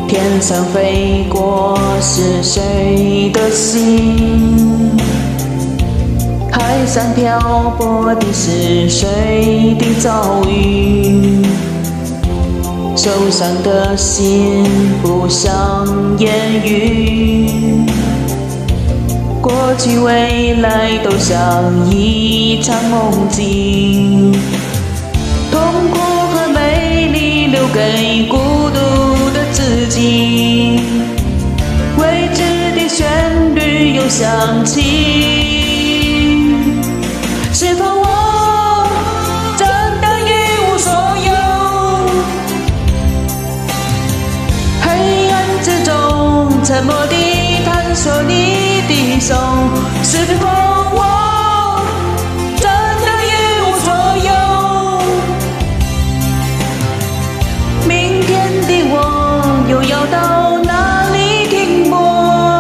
天上飞过是谁的心？海上漂泊的是谁的遭遇？受伤的心不想言语，过去未来都像一场梦境，痛苦和美丽留给孤独的自己，未知的旋律又响起。是否我真的一无所有？黑暗之中沉默地探索你的手，是否我真的一无所有？明天的我又要到哪里停泊？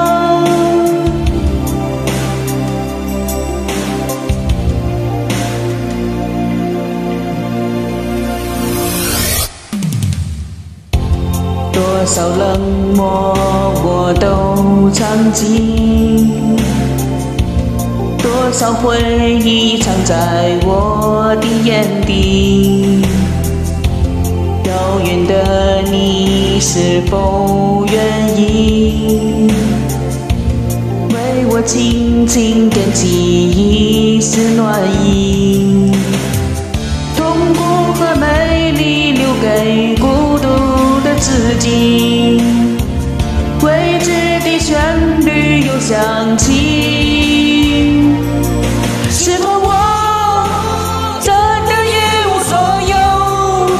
多少冷漠我都尝尽，多少回忆藏在我的眼底。遥远的你是否愿意为我轻轻点起一丝暖意？痛苦和美丽留给孤独的自己，未知的旋律又响起。是否我真的一无所有？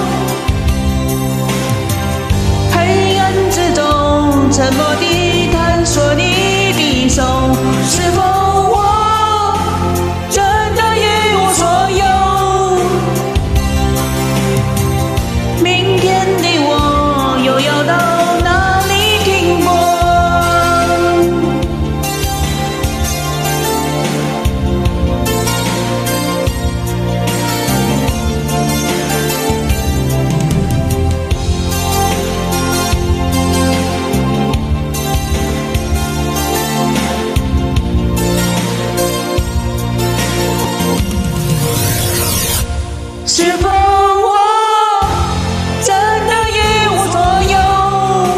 黑暗之中沉默地探索你的手，是否我真的一无所有？明天的我又要到哪里停泊？是否我真的一无所有？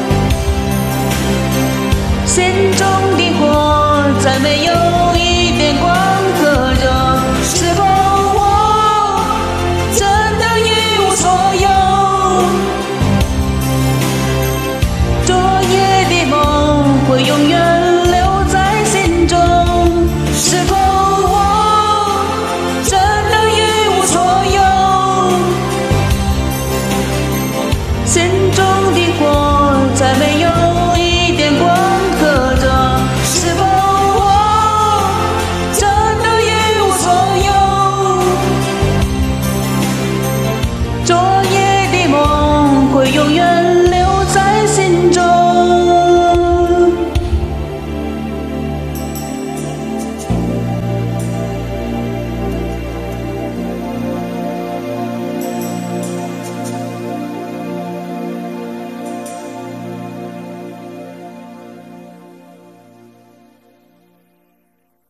心中的火再没有一点光可热。是否我真的一无所有？昨夜的梦会永远留在心中。是否我真的一无所有？心中的火再没有一点光可热。是否我真的一无所有？昨夜的梦会永远